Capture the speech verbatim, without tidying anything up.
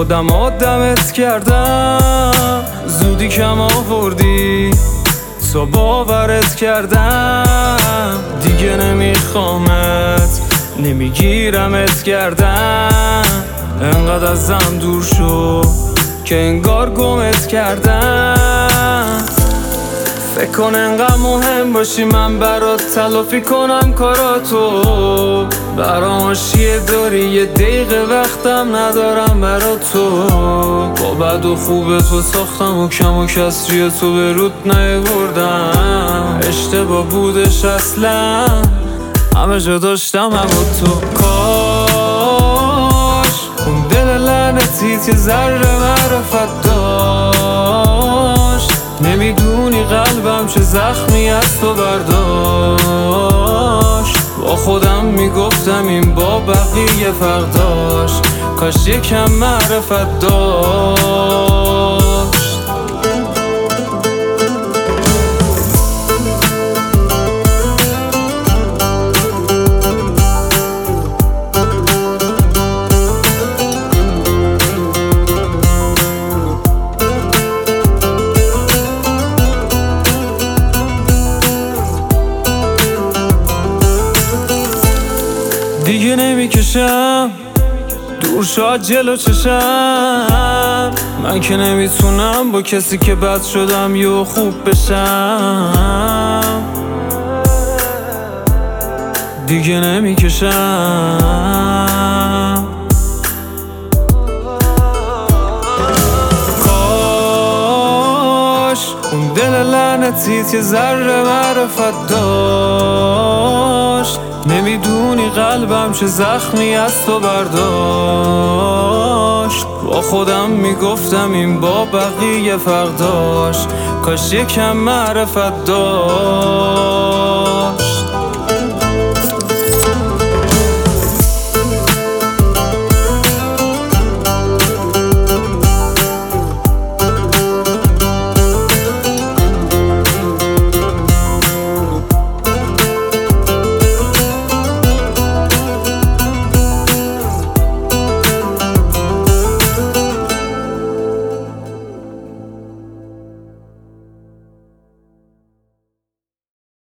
خودم آدمت کردم، زودی کم آوردی تو باورت کردم، دیگه نمیخوامت نمیگیرمت کردم. انقدر ازم دور شو که انگار گمت کردم. فکر کن انقدر مهم باشی من برات تلافی کنم کاراتو. برام آشیه داری یه دقیقه وقتم ندارم برات تو. با بد و خوب تو ساختم و کم و کسری تو به رود نیاوردم. اشتباه بودش اصلا همه جا داشتم هم تو. کاش اون دل لعنتیت یه ذره معرفت داشت. نمیدونی قلبم چه زخمی از تو برداشت. با خودم میگفتم این با بقیه فرق داشت، کاش یکم معرفت داشت. دیگه نمیکشم دور شاد جلو چشم. من که نمیتونم با کسی که بد شدم یه خوب بشم. دیگه نمیکشم. کاش اون دل لعنتیت یه ذره معرفت داشت. نمیدونی قلبم چه زخمی از تو برداشت. با خودم میگفتم این با بقیه فرق داشت، کاش یکم معرفت داشت.